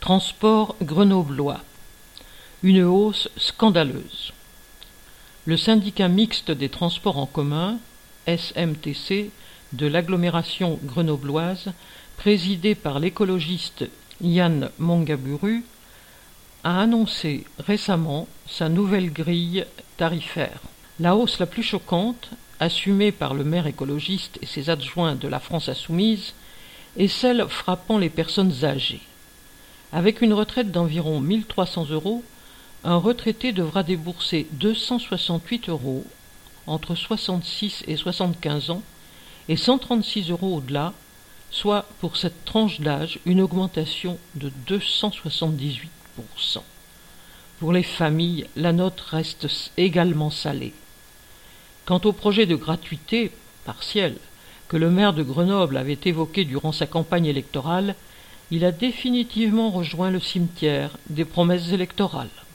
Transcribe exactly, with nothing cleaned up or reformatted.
Transport grenoblois. Une hausse scandaleuse. Le syndicat mixte des transports en commun, S M T C, de l'agglomération grenobloise, présidé par l'écologiste Yann Mongaburu, a annoncé récemment sa nouvelle grille tarifaire. La hausse la plus choquante, assumée par le maire écologiste et ses adjoints de la France insoumise, est celle frappant les personnes âgées. Avec une retraite d'environ mille trois cents euros, un retraité devra débourser deux cent soixante-huit euros entre soixante-six et soixante-quinze ans et cent trente-six euros au-delà, soit pour cette tranche d'âge une augmentation de deux cent soixante-dix-huit pour cent. Pour les familles, la note reste également salée. Quant au projet de gratuité partielle que le maire de Grenoble avait évoqué durant sa campagne électorale, il a définitivement rejoint le cimetière des promesses électorales.